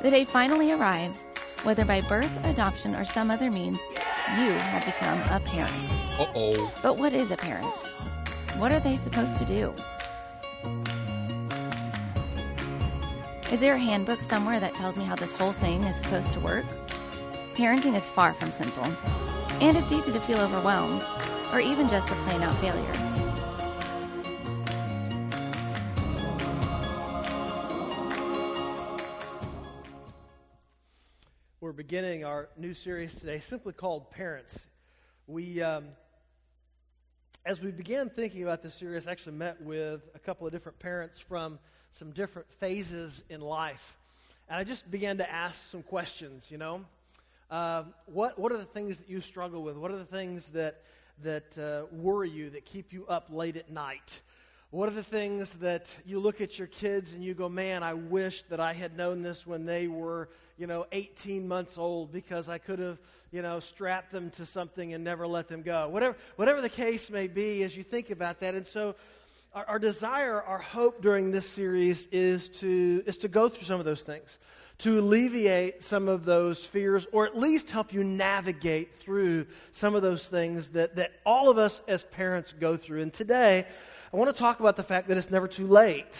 The day finally arrives. Whether by birth, adoption, or some other means, you have become a parent. Uh-oh. But what is a parent? What are they supposed to do? Is there a handbook somewhere that tells me how this whole thing is supposed to work? Parenting is far from simple, and it's easy to feel overwhelmed, or even just a plain-out failure. We're beginning our new series today, simply called Parents. We, as we began thinking about this series, actually met with a couple of different parents from some different phases in life. And I just began to ask some questions, What are the things that you struggle with? What are the things that worry you, that keep you up late at night? What are the things that you look at your kids and you go, man, I wish that I had known this when they were, 18 months old, because I could have, strapped them to something and never let them go. Whatever the case may be, as you think about that. And so our desire, our hope during this series is to go through some of those things, to alleviate some of those fears, or at least help you navigate through some of those things that all of us as parents go through. And today, I want to talk about the fact that it's never too late.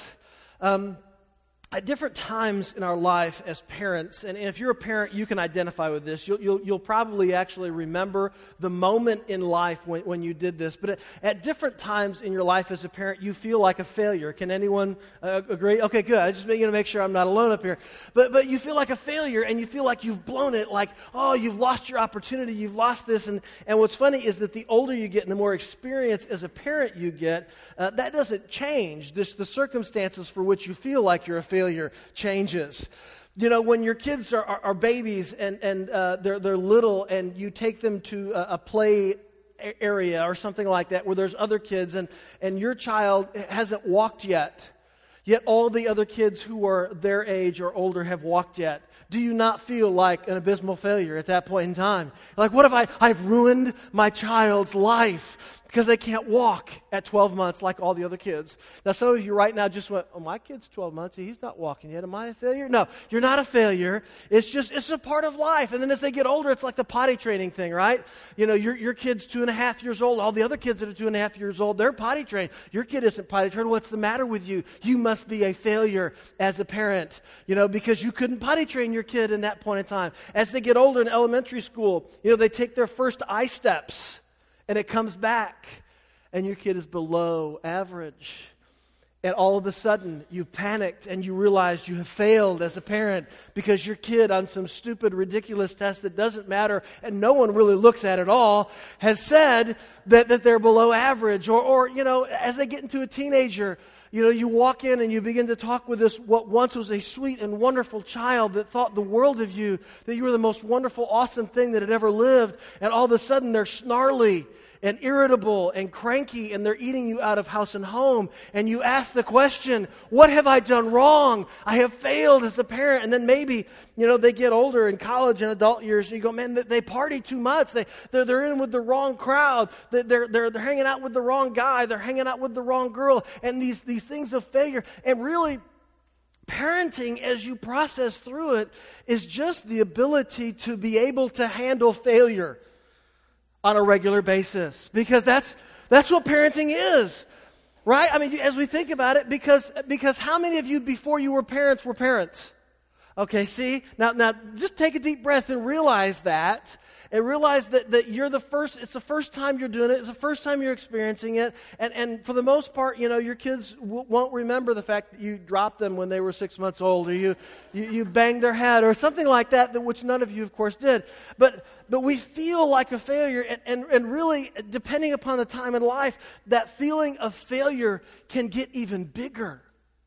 At different times in our life as parents, and if you're a parent, you can identify with this. You'll probably actually remember the moment in life when you did this. But at different times in your life as a parent, you feel like a failure. Can anyone agree? Okay, good. I just to make sure I'm not alone up here. But you feel like a failure, and you feel like you've blown it. Like, oh, you've lost your opportunity. You've lost this. And what's funny is that the older you get and the more experience as a parent you get, that doesn't change. The circumstances for which you feel like you're a failure changes. When your kids are babies and they're little, and you take them to a play area or something like that where there's other kids, and your child hasn't walked yet all the other kids who are their age or older have walked yet. Do you not feel like an abysmal failure at that point in time? Like, what if I've ruined my child's life because they can't walk at 12 months like all the other kids? Now, some of you right now just went, oh, my kid's 12 months, he's not walking yet. Am I a failure? No, you're not a failure. It's a part of life. And then as they get older, it's like the potty training thing, right? Your kid's 2.5 years old. All the other kids that are 2.5 years old, they're potty trained. Your kid isn't potty trained. What's the matter with you? You must be a failure as a parent, because you couldn't potty train your kid in that point in time. As they get older in elementary school, they take their first I steps, and it comes back, and your kid is below average. And all of a sudden, you panicked, and you realized you have failed as a parent because your kid, on some stupid, ridiculous test that doesn't matter, and no one really looks at at all, has said that they're below average. Or as they get into a teenager, you walk in and you begin to talk with this, what once was a sweet and wonderful child that thought the world of you, that you were the most wonderful, awesome thing that had ever lived, and all of a sudden they're snarly and irritable and cranky, and they're eating you out of house and home, and you ask the question, what have I done wrong? I have failed as a parent. And then maybe, they get older in college and adult years, and you go, man, they party too much. They're in with the wrong crowd. They're hanging out with the wrong guy. They're hanging out with the wrong girl. And these things of failure. And really, parenting, as you process through it, is just the ability to be able to handle failure on a regular basis, because that's what parenting is, right? I mean, as we think about it, because how many of you before you were parents were parents? Okay, see? Now just take a deep breath and realize that. And realize that you're it's the first time you're doing it, it's the first time you're experiencing it, and for the most part, your kids won't remember the fact that you dropped them when they were 6 months old, or you banged their head, or something like that, which none of you, of course, did. But we feel like a failure, and really, depending upon the time in life, that feeling of failure can get even bigger.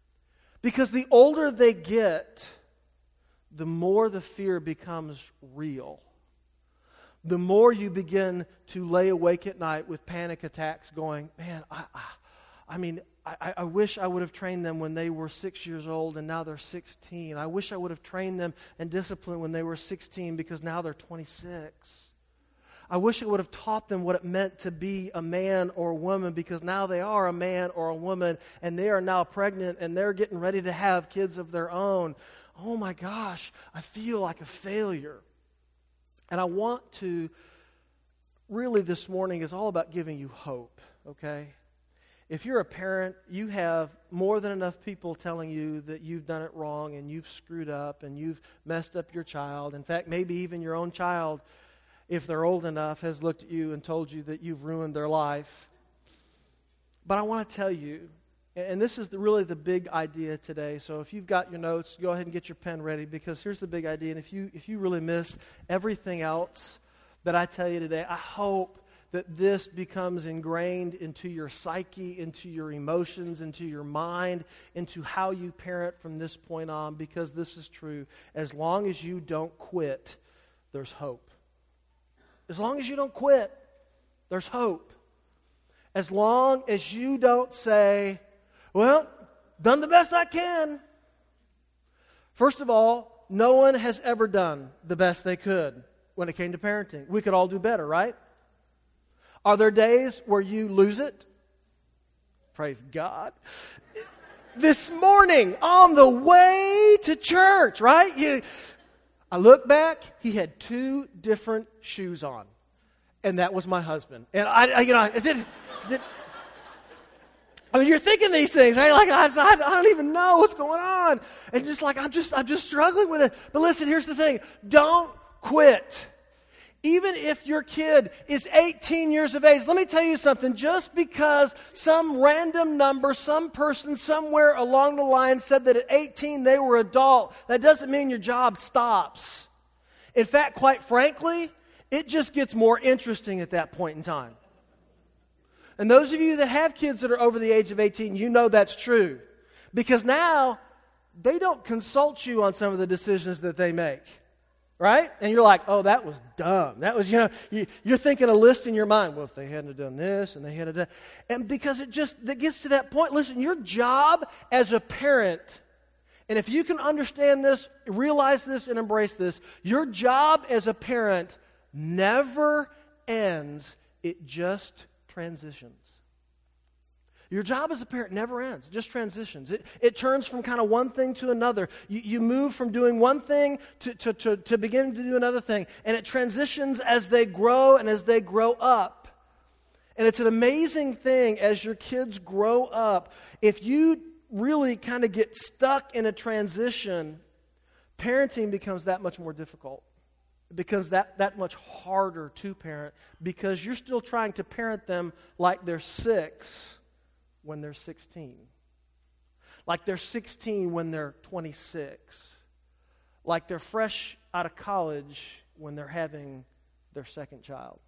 Because the older they get, the more the fear becomes real. The more you begin to lay awake at night with panic attacks going, man, I wish I would have trained them when they were 6 years old and now they're 16. I wish I would have trained them and disciplined when they were 16 because now they're 26. I wish I would have taught them what it meant to be a man or a woman because now they are a man or a woman and they are now pregnant and they're getting ready to have kids of their own. oh my gosh, I feel like a failure. And I want to, really this morning is all about giving you hope, okay? If you're a parent, you have more than enough people telling you that you've done it wrong and you've screwed up and you've messed up your child. In fact, maybe even your own child, if they're old enough, has looked at you and told you that you've ruined their life. But I want to tell you, and this is really the big idea today. So if you've got your notes, go ahead and get your pen ready, because here's the big idea. And if you really miss everything else that I tell you today, I hope that this becomes ingrained into your psyche, into your emotions, into your mind, into how you parent from this point on, because this is true. As long as you don't quit, there's hope. As long as you don't quit, there's hope. As long as you don't say, well, done the best I can. First of all, no one has ever done the best they could when it came to parenting. We could all do better, right? Are there days where you lose it? Praise God. This morning, on the way to church, right? I look back, he had 2 different shoes on. And that was my husband. And I mean, you're thinking these things, right? Like, I don't even know what's going on. And just like, I'm just struggling with it. But listen, here's the thing. Don't quit. Even if your kid is 18 years of age, let me tell you something. Just because some random number, some person somewhere along the line said that at 18 they were adult, that doesn't mean your job stops. In fact, quite frankly, it just gets more interesting at that point in time. And those of you that have kids that are over the age of 18, you know that's true. Because now, they don't consult you on some of the decisions that they make. Right? And you're like, oh, that was dumb. That was, you're thinking a list in your mind. Well, if they hadn't have done this and they hadn't have done... And because it gets to that point, listen, your job as a parent, and if you can understand this, realize this, and embrace this, your job as a parent never ends. It just transitions. Your job as a parent never ends. It just transitions. It turns from kind of one thing to another. You move from doing one thing to begin to do another thing. And it transitions as they grow and as they grow up. And it's an amazing thing as your kids grow up. If you really kind of get stuck in a transition, parenting becomes that much more difficult. It becomes that much harder to parent, because you're still trying to parent them like they're 6 when they're 16. Like they're 16 when they're 26. Like they're fresh out of college when they're having their second child.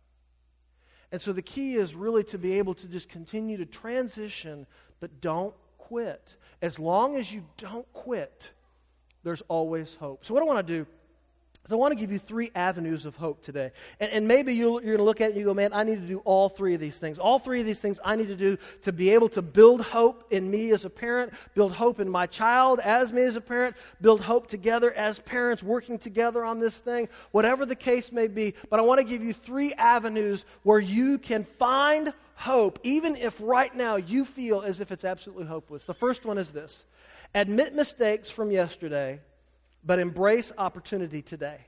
And so the key is really to be able to just continue to transition, but don't quit. As long as you don't quit, there's always hope. So what I want to do is I want to give you 3 avenues of hope today. And maybe you're going to look at it and you go, man, I need to do all 3 of these things. All 3 of these things I need to do to be able to build hope in me as a parent, build hope in my child as me as a parent, build hope together as parents working together on this thing, whatever the case may be. But I want to give you 3 avenues where you can find hope, even if right now you feel as if it's absolutely hopeless. The first one is this: admit mistakes from yesterday, but embrace opportunity today.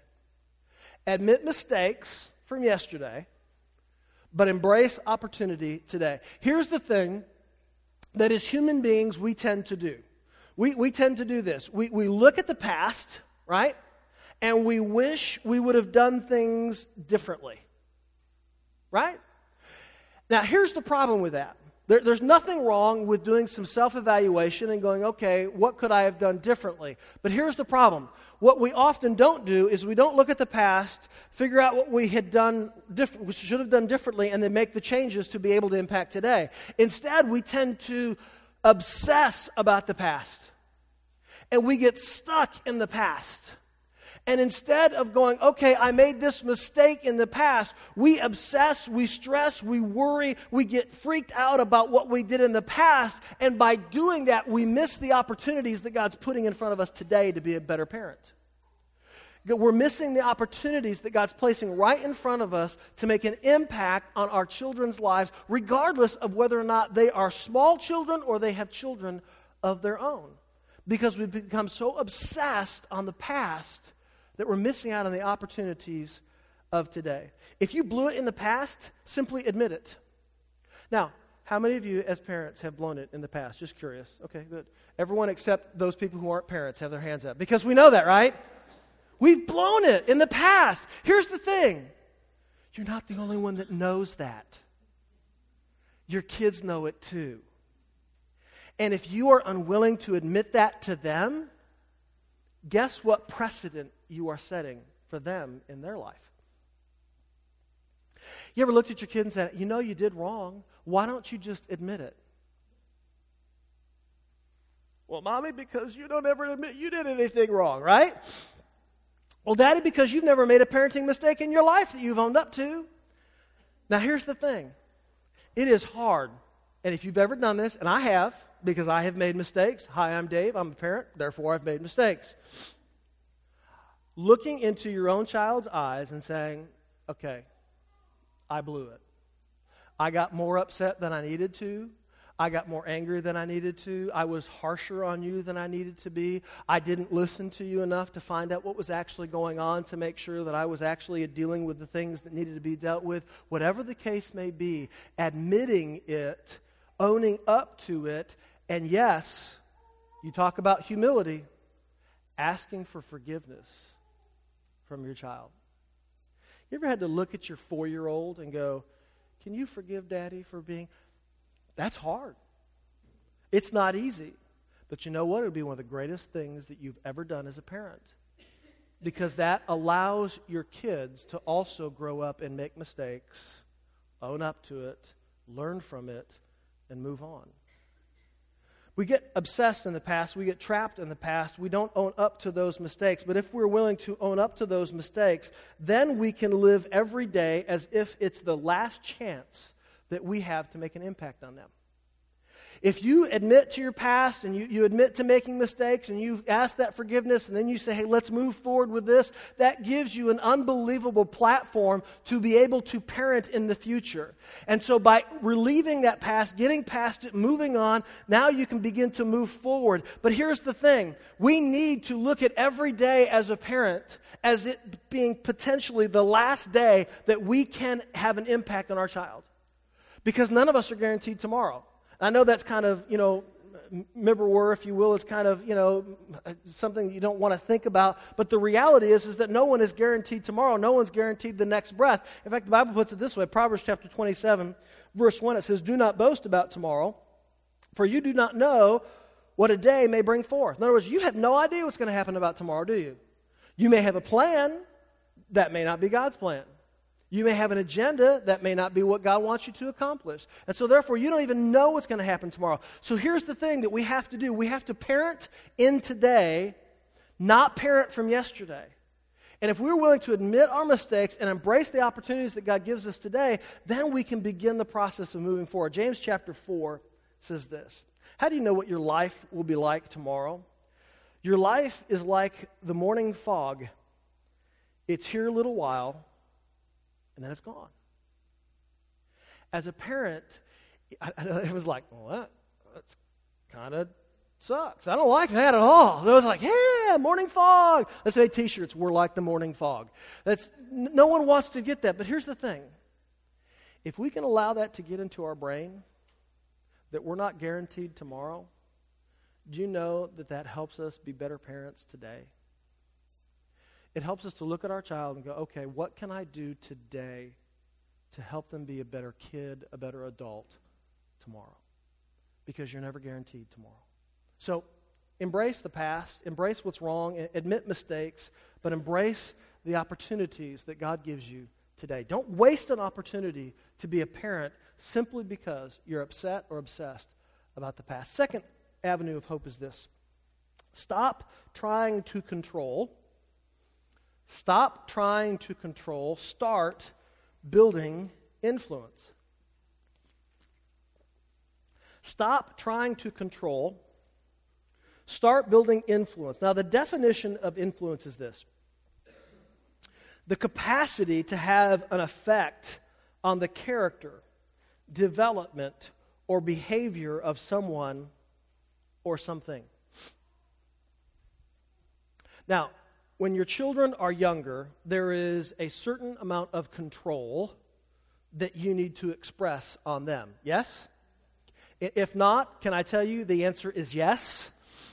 Admit mistakes from yesterday, but embrace opportunity today. Here's the thing that as human beings we tend to do. We tend to do this. We look at the past, right? And we wish we would have done things differently. Right? Now, here's the problem with that. There's nothing wrong with doing some self-evaluation and going, okay, what could I have done differently? But here's the problem. What we often don't do is we don't look at the past, figure out what we had done, we should have done differently, and then make the changes to be able to impact today. Instead, we tend to obsess about the past. And we get stuck in the past. And instead of going, okay, I made this mistake in the past, we obsess, we stress, we worry, we get freaked out about what we did in the past. And by doing that, we miss the opportunities that God's putting in front of us today to be a better parent. We're missing the opportunities that God's placing right in front of us to make an impact on our children's lives, regardless of whether or not they are small children or they have children of their own. because we've become so obsessed on the past that we're missing out on the opportunities of today. If you blew it in the past, simply admit it. Now, how many of you as parents have blown it in the past? Just curious. Okay, good. Everyone except those people who aren't parents have their hands up, because we know that, right? We've blown it in the past. Here's the thing. You're not the only one that knows that. Your kids know it too. And if you are unwilling to admit that to them, guess what precedent you are setting for them in their life? You ever looked at your kid and said, you know you did wrong. Why don't you just admit it? Well, Mommy, because you don't ever admit you did anything wrong, right? Well, Daddy, because you've never made a parenting mistake in your life that you've owned up to. Now, here's the thing. It is hard. And if you've ever done this, and I have, because I have made mistakes. Hi, I'm Dave. I'm a parent. Therefore, I've made mistakes. Looking into your own child's eyes and saying, okay, I blew it. I got more upset than I needed to. I got more angry than I needed to. I was harsher on you than I needed to be. I didn't listen to you enough to find out what was actually going on to make sure that I was actually dealing with the things that needed to be dealt with. Whatever the case may be, admitting it, owning up to it, and yes, you talk about humility, asking for forgiveness from your child. You ever had to look at your 4-year-old and go, can you forgive Daddy for being... That's hard. It's not easy. But you know what? It would be one of the greatest things that you've ever done as a parent. Because that allows your kids to also grow up and make mistakes, own up to it, learn from it, and move on. We get obsessed in the past. We get trapped in the past. We don't own up to those mistakes. But if we're willing to own up to those mistakes, then we can live every day as if it's the last chance that we have to make an impact on them. If you admit to your past and you admit to making mistakes and you ask that forgiveness and then you say, hey, let's move forward with this, that gives you an unbelievable platform to be able to parent in the future. And so by relieving that past, getting past it, moving on, now you can begin to move forward. But here's the thing. We need to look at every day as a parent as it being potentially the last day that we can have an impact on our child. Because none of us are guaranteed tomorrow. I know that's kind of, Mibberwar, if you will. It's kind of, something you don't want to think about. But the reality is that no one is guaranteed tomorrow. No one's guaranteed the next breath. In fact, the Bible puts it this way. Proverbs chapter 27, verse 1, it says, do not boast about tomorrow, for you do not know what a day may bring forth. In other words, you have no idea what's going to happen about tomorrow, do you? You may have a plan. That may not be God's plan. You may have an agenda that may not be what God wants you to accomplish. And so therefore, you don't even know what's going to happen tomorrow. So here's the thing that we have to do. We have to parent in today, not parent from yesterday. And if we're willing to admit our mistakes and embrace the opportunities that God gives us today, then we can begin the process of moving forward. James chapter 4 says this. How do you know what your life will be like tomorrow? Your life is like the morning fog. It's here a little while, and then it's gone. As a parent, it was like, well, that's kind of sucks. I don't like that at all. It was like, yeah, morning fog. Let's make t-shirts. We're like the morning fog. No one wants to get that. But here's the thing. If we can allow that to get into our brain, that we're not guaranteed tomorrow, do you know that helps us be better parents today? It helps us to look at our child and go, okay, what can I do today to help them be a better kid, a better adult tomorrow? Because you're never guaranteed tomorrow. So embrace the past, embrace what's wrong, admit mistakes, but embrace the opportunities that God gives you today. Don't waste an opportunity to be a parent simply because you're upset or obsessed about the past. Second avenue of hope is this. Stop trying to control. Stop trying to control. Start building influence. Stop trying to control. Start building influence. Now, the definition of influence is this: the capacity to have an effect on the character, development, or behavior of someone or something. Now, when your children are younger, there is a certain amount of control that you need to express on them. Yes? If not, can I tell you the answer is yes?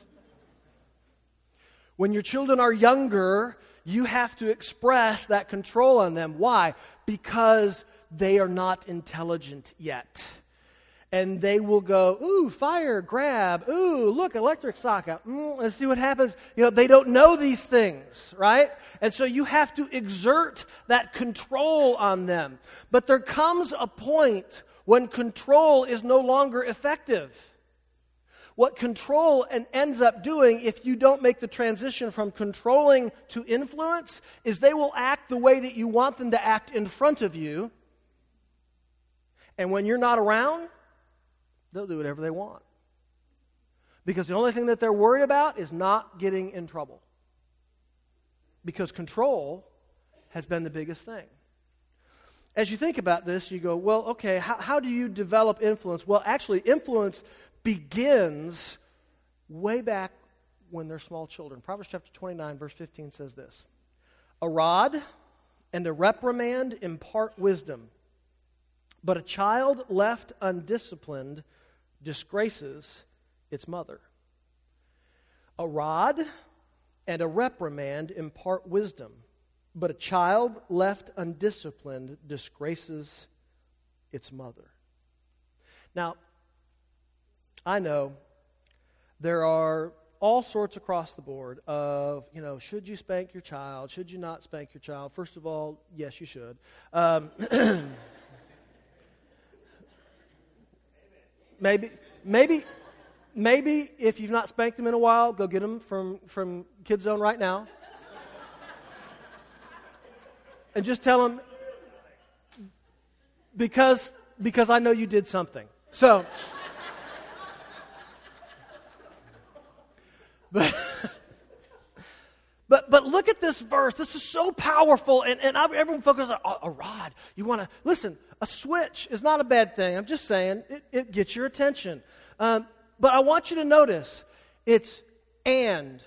When your children are younger, you have to express that control on them. Why? Because they are not intelligent yet. And they will go, ooh, fire, grab, ooh, look, electric socket, let's see what happens. They don't know these things, right? And so you have to exert that control on them. But there comes a point when control is no longer effective. What control ends up doing, if you don't make the transition from controlling to influence, is they will act the way that you want them to act in front of you. And when you're not around, they'll do whatever they want. Because the only thing that they're worried about is not getting in trouble. Because control has been the biggest thing. As you think about this, you go, well, okay, how do you develop influence? Well, actually, influence begins way back when they're small children. Proverbs chapter 29, verse 15 says this: "A rod and a reprimand impart wisdom, but a child left undisciplined disgraces its mother." A rod and a reprimand impart wisdom, but a child left undisciplined disgraces its mother. Now, I know there are all sorts across the board of, should you spank your child? Should you not spank your child? First of all, yes, you should. Maybe if you've not spanked them in a while, go get them from Kids Zone right now. And just tell them, because I know you did something. So, but look at this verse. This is so powerful, and everyone focuses on a rod. You want to listen. A switch is not a bad thing. I'm just saying it gets your attention. But I want you to notice it's and.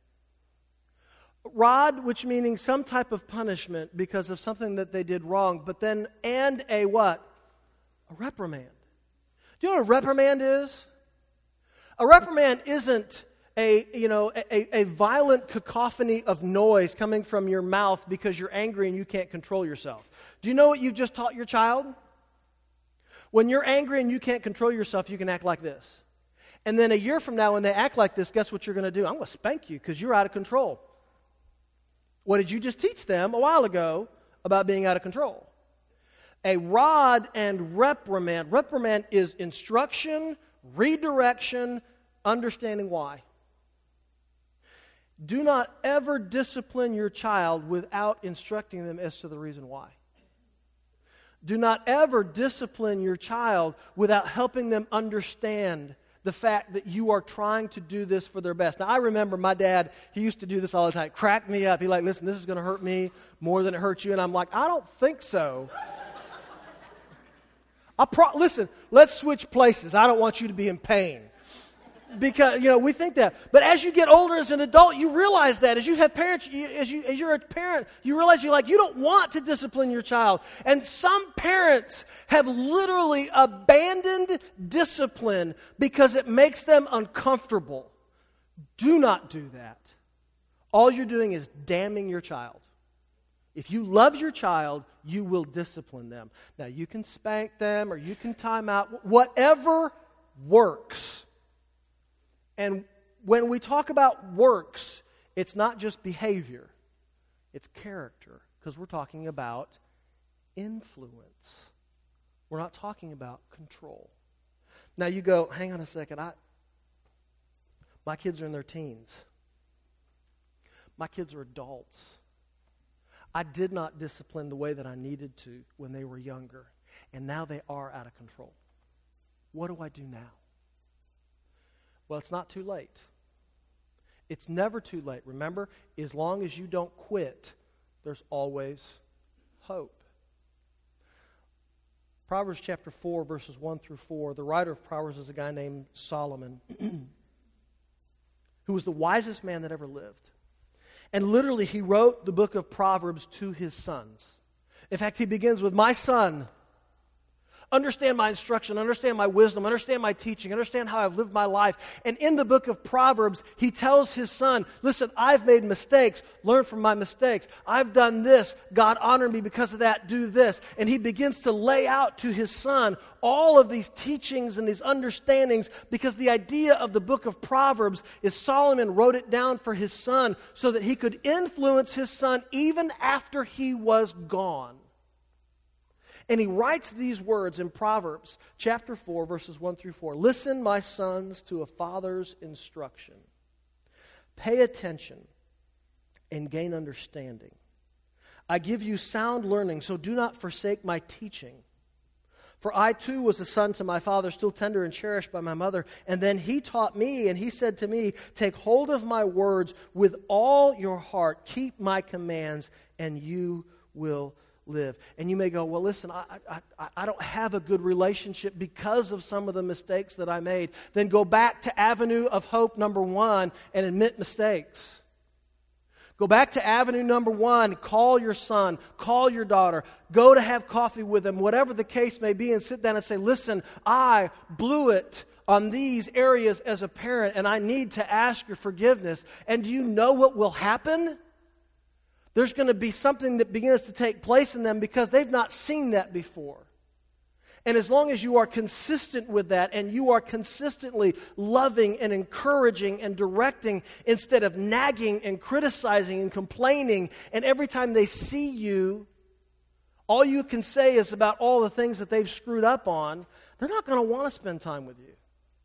Rod, which meaning some type of punishment because of something that they did wrong, but then and a what? A reprimand. Do you know what a reprimand is? A reprimand isn't a violent cacophony of noise coming from your mouth because you're angry and you can't control yourself. Do you know what you've just taught your child? When you're angry and you can't control yourself, you can act like this. And then a year from now, when they act like this, guess what you're going to do? I'm going to spank you because you're out of control. What did you just teach them a while ago about being out of control? A rod and reprimand. Reprimand is instruction, redirection, understanding why. Do not ever discipline your child without instructing them as to the reason why. Do not ever discipline your child without helping them understand the fact that you are trying to do this for their best. Now, I remember my dad, he used to do this all the time. Crack me up. He like, listen, this is going to hurt me more than it hurts you. And I'm like, I don't think so. Listen, let's switch places. I don't want you to be in pain. Because, we think that. But as you get older as an adult, you realize that. As you have parents, as you're a parent, you realize you don't want to discipline your child. And some parents have literally abandoned discipline because it makes them uncomfortable. Do not do that. All you're doing is damning your child. If you love your child, you will discipline them. Now, you can spank them or you can time out, whatever works. And when we talk about works, it's not just behavior, it's character, because we're talking about influence. We're not talking about control. Now you go, hang on a second, my kids are in their teens. My kids are adults. I did not discipline the way that I needed to when they were younger, and now they are out of control. What do I do now? Well, it's not too late. It's never too late. Remember, as long as you don't quit, there's always hope. Proverbs chapter 4, verses 1 through 4, the writer of Proverbs is a guy named Solomon, who was the wisest man that ever lived. And literally, he wrote the book of Proverbs to his sons. In fact, he begins with, "My son, understand my instruction, understand my wisdom, understand my teaching, understand how I've lived my life." And in the book of Proverbs, he tells his son, "Listen, I've made mistakes. Learn from my mistakes. I've done this. God honored me because of that. Do this." And he begins to lay out to his son all of these teachings and these understandings, because the idea of the book of Proverbs is Solomon wrote it down for his son so that he could influence his son even after he was gone. And he writes these words in Proverbs chapter 4, verses 1 through 4. "Listen, my sons, to a father's instruction. Pay attention and gain understanding. I give you sound learning, so do not forsake my teaching. For I too was a son to my father, still tender and cherished by my mother. And then he taught me, and he said to me, take hold of my words with all your heart. Keep my commands, and you will live." And you may go, "Well, listen, I don't have a good relationship because of some of the mistakes that I made." Then go back to Avenue of Hope number 1 and admit mistakes. Go back to Avenue number 1, call your son, call your daughter, go to have coffee with them, whatever the case may be, and sit down and say, "Listen, I blew it on these areas as a parent, and I need to ask your forgiveness." And do you know what will happen? There's going to be something that begins to take place in them because they've not seen that before. And as long as you are consistent with that and you are consistently loving and encouraging and directing instead of nagging and criticizing and complaining, and every time they see you, all you can say is about all the things that they've screwed up on, they're not going to want to spend time with you.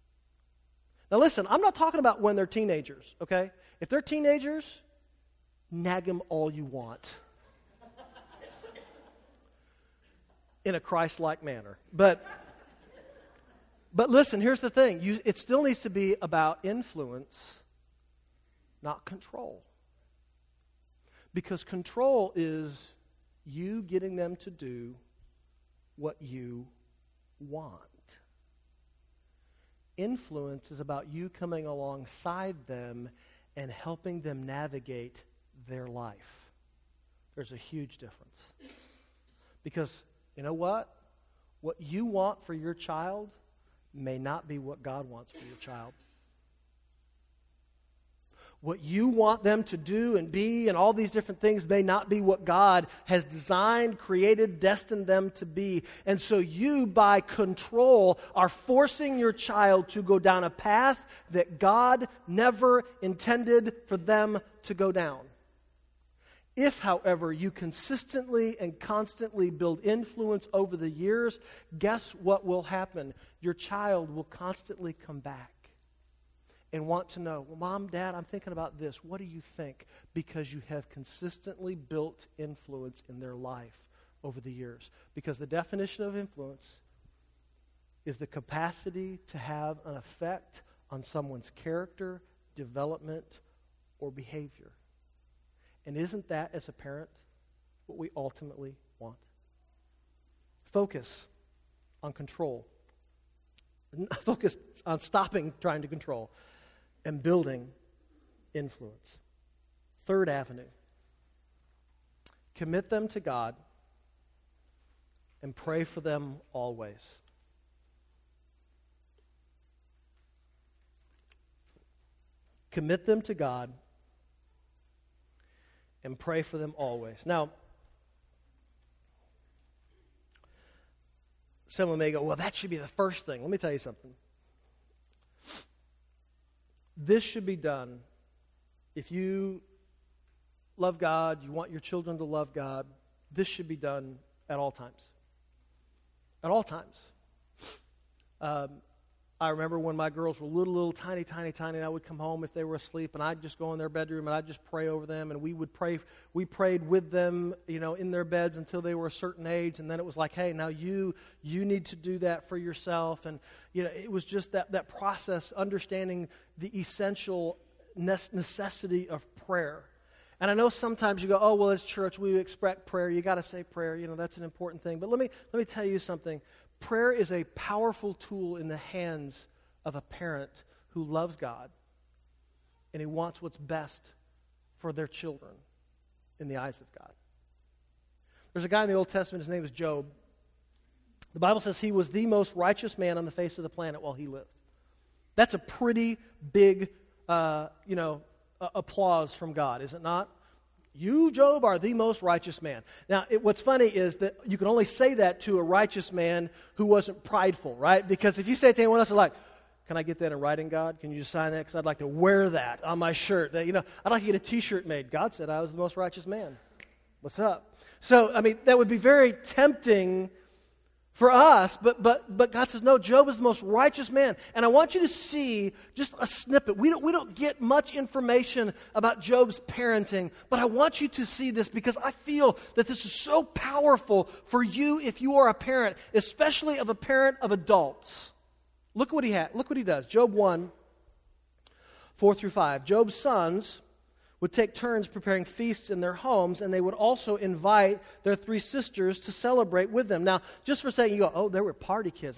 Now listen, I'm not talking about when they're teenagers, okay? If they're teenagers, nag them all you want. In a Christ-like manner. But listen, here's the thing. It still needs to be about influence, not control. Because control is you getting them to do what you want. Influence is about you coming alongside them and helping them navigate their life. There's a huge difference. Because you know what? What you want for your child may not be what God wants for your child. What you want them to do and be and all these different things may not be what God has designed, created, destined them to be. And so you, by control, are forcing your child to go down a path that God never intended for them to go down. If, however, you consistently and constantly build influence over the years, guess what will happen? Your child will constantly come back and want to know, "Well, Mom, Dad, I'm thinking about this. What do you think?" Because you have consistently built influence in their life over the years. Because the definition of influence is the capacity to have an effect on someone's character, development, or behavior. And isn't that, as a parent, what we ultimately want? Focus on control. Focus on stopping trying to control and building influence. Third avenue. Commit them to God and pray for them always. Commit them to God and pray for them always. Now, someone may go, "Well, that should be the first thing." Let me tell you something. This should be done if you love God, you want your children to love God, this should be done at all times. At all times. I remember when my girls were little, tiny, and I would come home if they were asleep, and I'd just go in their bedroom, and I'd just pray over them, and we would pray. We prayed with them, in their beds until they were a certain age, and then it was like, "Hey, now you need to do that for yourself." And, it was just that process, understanding the essential necessity of prayer. And I know sometimes you go, "Oh, well, as church, we expect prayer. You got to say prayer. That's an important thing." But let me tell you something. Prayer is a powerful tool in the hands of a parent who loves God and who wants what's best for their children in the eyes of God. There's a guy in the Old Testament, his name is Job. The Bible says he was the most righteous man on the face of the planet while he lived. That's a pretty big, applause from God, is it not? You, Job, are the most righteous man. Now, what's funny is that you can only say that to a righteous man who wasn't prideful, right? Because if you say it to anyone else, they're like, can I get that in writing, God? Can you just sign that? Because I'd like to wear that on my shirt. I'd like to get a T-shirt made. God said I was the most righteous man. What's up? So, that would be very tempting for us, but God says, no, Job is the most righteous man. And I want you to see just a snippet. We don't get much information about Job's parenting, but I want you to see this because I feel that this is so powerful for you if you are a parent, especially of a parent of adults. Look what he does. Job 1, 4 through 5. Job's sons would take turns preparing feasts in their homes, and they would also invite their 3 sisters to celebrate with them. Now, just for a second, you go, oh, they were party kids.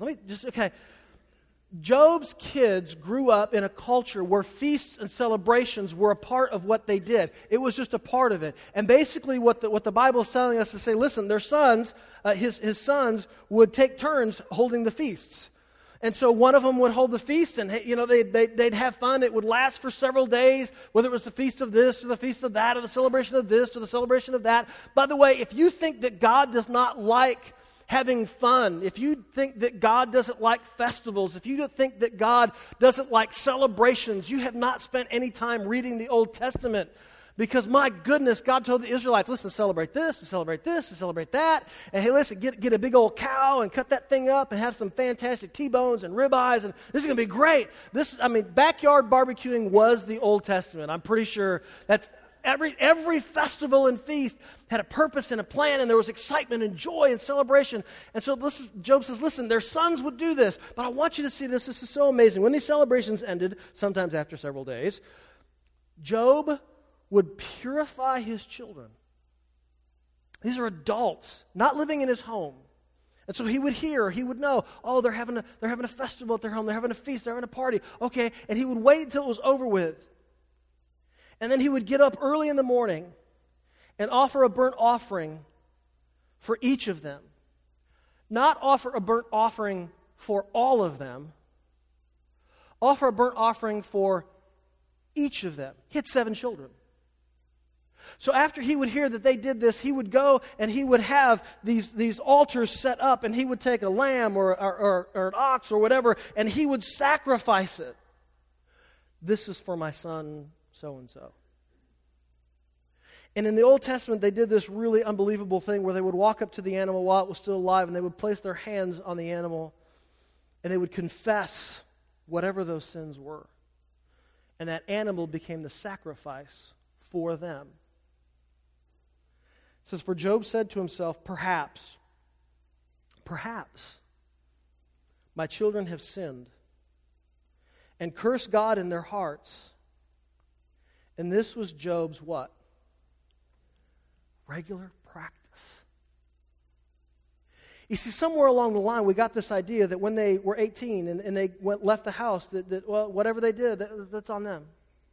Job's kids grew up in a culture where feasts and celebrations were a part of what they did. It was just a part of it. And basically what the Bible is telling us is say, listen, their sons, his sons would take turns holding the feasts. And so one of them would hold the feast, and they'd have fun. It would last for several days, whether it was the feast of this or the feast of that or the celebration of this or the celebration of that. By the way, if you think that God does not like having fun, if you think that God doesn't like festivals, if you think that God doesn't like celebrations, you have not spent any time reading the Old Testament. Because my goodness, God told the Israelites, listen, celebrate this, and celebrate this, and celebrate that. And hey, listen, get a big old cow and cut that thing up and have some fantastic T-bones and ribeyes. And this is going to be great. Backyard barbecuing was the Old Testament. I'm pretty sure that's every festival and feast had a purpose and a plan, and there was excitement and joy and celebration. And so Job says, listen, their sons would do this, but I want you to see this. This is so amazing. When these celebrations ended, sometimes after several days, Job would purify his children. These are adults, not living in his home. And so he would know, oh, they're having a festival at their home, they're having a feast, they're having a party. Okay, and he would wait until it was over with. And then he would get up early in the morning and offer a burnt offering for each of them. Not offer a burnt offering for all of them. Offer a burnt offering for each of them. He had 7 children. So after he would hear that they did this, he would go and he would have these altars set up, and he would take a lamb or an ox or whatever, and he would sacrifice it. This is for my son so-and-so. And in the Old Testament, they did this really unbelievable thing where they would walk up to the animal while it was still alive, and they would place their hands on the animal, and they would confess whatever those sins were. And that animal became the sacrifice for them. It says, for Job said to himself, perhaps, my children have sinned and cursed God in their hearts. And this was Job's what? Regular practice. You see, somewhere along the line, we got this idea that when they were 18 and they left the house, that whatever they did, that's on them.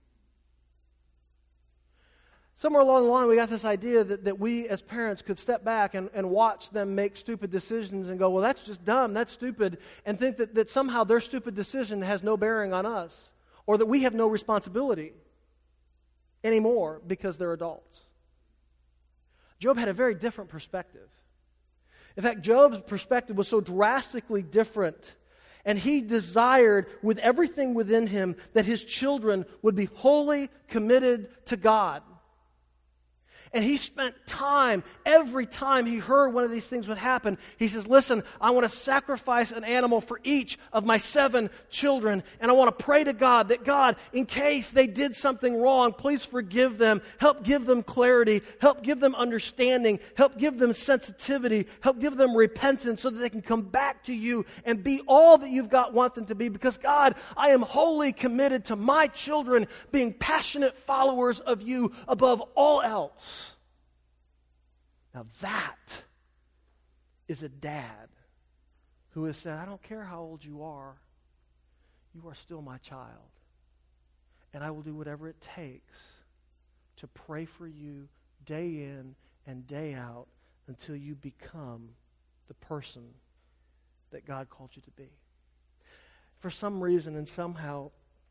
Somewhere along the line, we got this idea that we as parents could step back and watch them make stupid decisions and go, well, that's just dumb, that's stupid, and think that somehow their stupid decision has no bearing on us, or that we have no responsibility anymore because they're adults. Job had a very different perspective. In fact, Job's perspective was so drastically different, and he desired with everything within him that his children would be wholly committed to God. And he spent time, every time he heard one of these things would happen, he says, listen, I want to sacrifice an animal for each of my 7 children. And I want to pray to God that God, in case they did something wrong, please forgive them. Help give them clarity. Help give them understanding. Help give them sensitivity. Help give them repentance so that they can come back to you and be all that you've want them to be. Because God, I am wholly committed to my children being passionate followers of you above all else. Now that is a dad who has said, I don't care how old you are still my child. And I will do whatever it takes to pray for you day in and day out until you become the person that God called you to be. For some reason and somehow,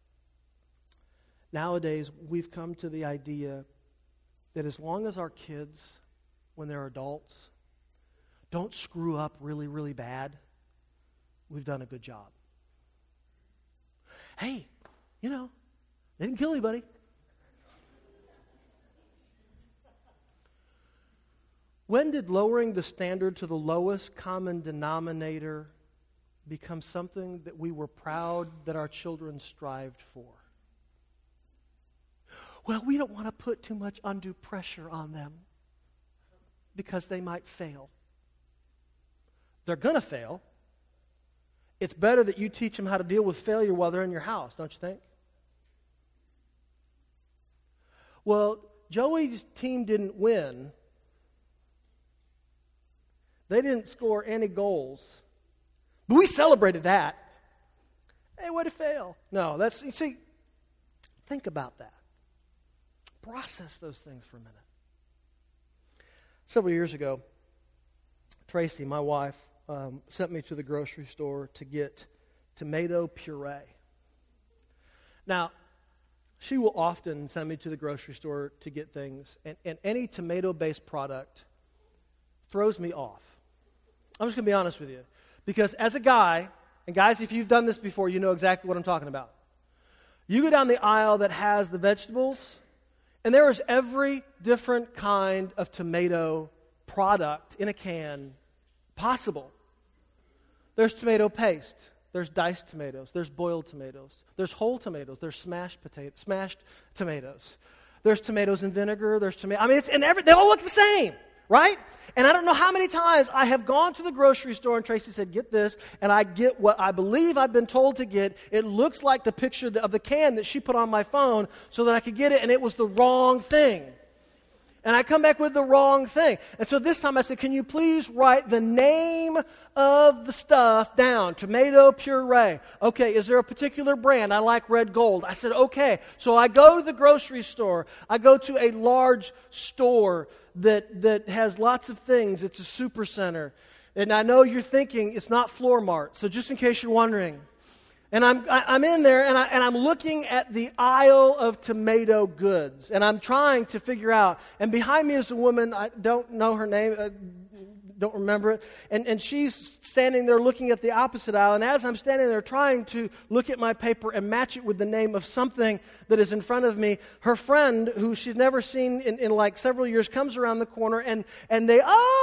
nowadays we've come to the idea that as long as our kids, when they're adults, don't screw up really, really bad, we've done a good job. Hey, they didn't kill anybody. When did lowering the standard to the lowest common denominator become something that we were proud that our children strived for? Well, we don't want to put too much undue pressure on them because they might fail. They're going to fail. It's better that you teach them how to deal with failure while they're in your house, don't you think? Well, Joey's team didn't win. They didn't score any goals. But we celebrated that. Hey, way to fail. No, think about that. Process those things for a minute. Several years ago, Tracy, my wife, sent me to the grocery store to get tomato puree. Now, she will often send me to the grocery store to get things, and any tomato-based product throws me off. I'm just going to be honest with you. Because as a guy, and guys, if you've done this before, you know exactly what I'm talking about. You go down the aisle that has the vegetables, and there is every different kind of tomato product in a can possible. There's tomato paste. There's diced tomatoes. There's boiled tomatoes. There's whole tomatoes. There's smashed tomatoes. There's tomatoes in vinegar. There's tomato. They all look the same, right? And I don't know how many times I have gone to the grocery store and Tracy said, get this, and I get what I believe I've been told to get. It looks like the picture of the can that she put on my phone so that I could get it, and it was the wrong thing. And I come back with the wrong thing. And so this time I said, can you please write the name of the stuff down? Tomato puree. Okay, is there a particular brand? I like Red Gold. I said, okay. So I go to the grocery store. I go to a large store that has lots of things. It's a super center. And I know you're thinking it's not Floor Mart. So just in case you're wondering. And I'm in there, and I'm looking at the aisle of tomato goods, and I'm trying to figure out. And behind me is a woman, I don't know her name, don't remember it, and she's standing there looking at the opposite aisle. And as I'm standing there trying to look at my paper and match it with the name of something that is in front of me, her friend, who she's never seen in like several years, comes around the corner, and they,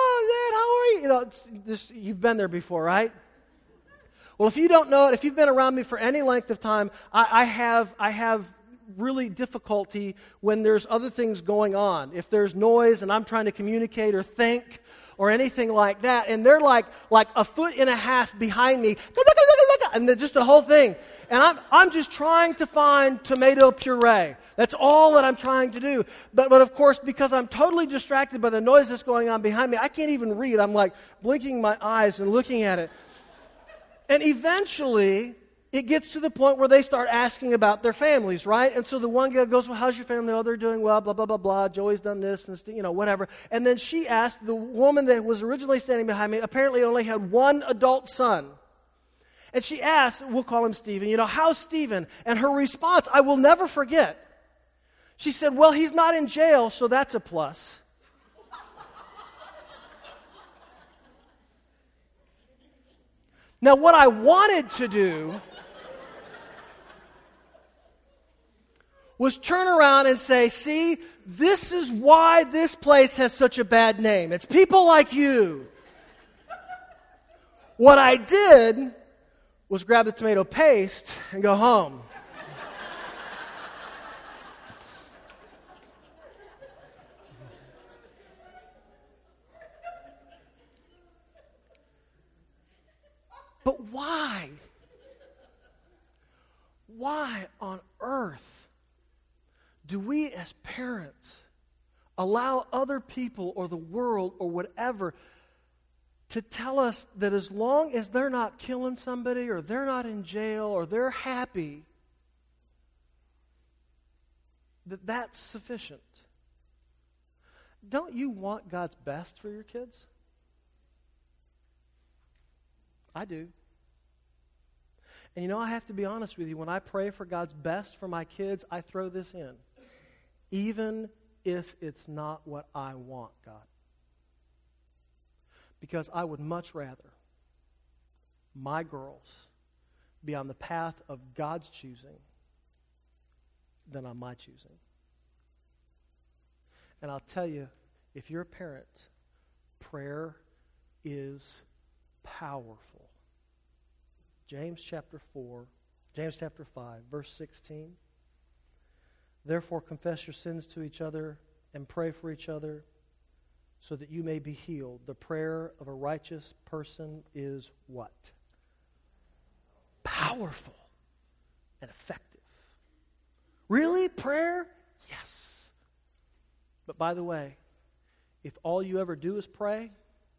oh, Dad, how are you? You've been there before, right? Well, if you don't know it, if you've been around me for any length of time, I have really difficulty when there's other things going on. If there's noise and I'm trying to communicate or think or anything like that, and they're like a foot and a half behind me, and just the whole thing. And I'm just trying to find tomato puree. That's all that I'm trying to do. But of course, because I'm totally distracted by the noise that's going on behind me, I can't even read. I'm like blinking my eyes and looking at it. And eventually, it gets to the point where they start asking about their families, right? And so the one guy goes, well, how's your family? Oh, they're doing well, blah, blah, blah, blah. Joey's done this, and whatever. And then she asked, the woman that was originally standing behind me apparently only had one adult son. And she asked, we'll call him Stephen, how's Stephen? And her response, I will never forget. She said, well, he's not in jail, so that's a plus. Now, what I wanted to do was turn around and say, see, this is why this place has such a bad name. It's people like you. What I did was grab the tomato paste and go home. But why? Why on earth do we as parents allow other people or the world or whatever to tell us that as long as they're not killing somebody or they're not in jail or they're happy, that that's sufficient? Don't you want God's best for your kids? I do. And you know, I have to be honest with you. When I pray for God's best for my kids, I throw this in. Even if it's not what I want, God. Because I would much rather my girls be on the path of God's choosing than on my choosing. And I'll tell you, if you're a parent, prayer is powerful. James chapter 5, verse 16. Therefore confess your sins to each other and pray for each other so that you may be healed. The prayer of a righteous person is what? Powerful and effective. Really? Prayer? Yes. But by the way, if all you ever do is pray,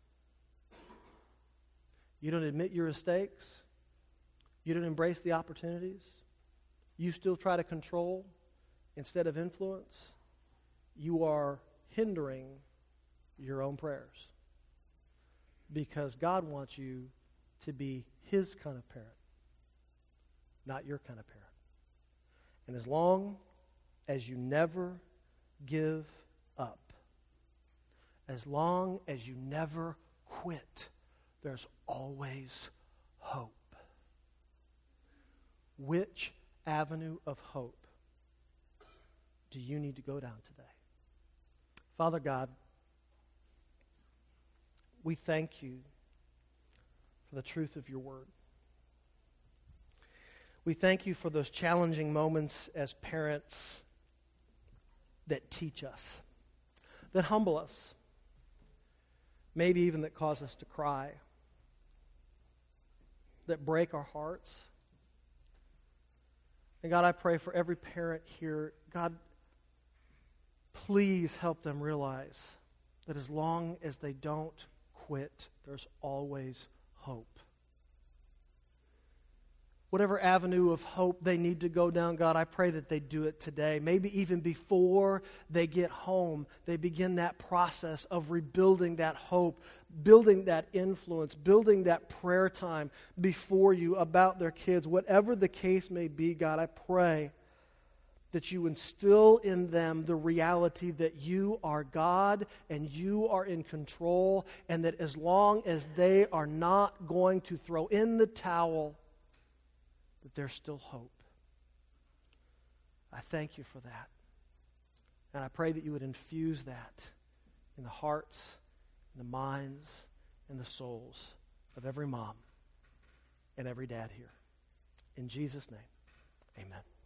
you don't admit your mistakes, you don't embrace the opportunities, you still try to control instead of influence, you are hindering your own prayers. Because God wants you to be His kind of parent, not your kind of parent. And as long as you never give up, as long as you never quit, there's always hope. Which avenue of hope do you need to go down today? Father God, we thank you for the truth of your word. We thank you for those challenging moments as parents that teach us, that humble us, maybe even that cause us to cry, that break our hearts. And God, I pray for every parent here, God, please help them realize that as long as they don't quit, there's always hope. Whatever avenue of hope they need to go down, God, I pray that they do it today. Maybe even before they get home, they begin that process of rebuilding that hope, building that influence, building that prayer time before you about their kids. Whatever the case may be, God, I pray that you instill in them the reality that you are God and you are in control, and that as long as they are not going to throw in the towel, that there's still hope. I thank you for that. And I pray that you would infuse that in the hearts, in the minds, and the souls of every mom and every dad here. In Jesus' name, amen.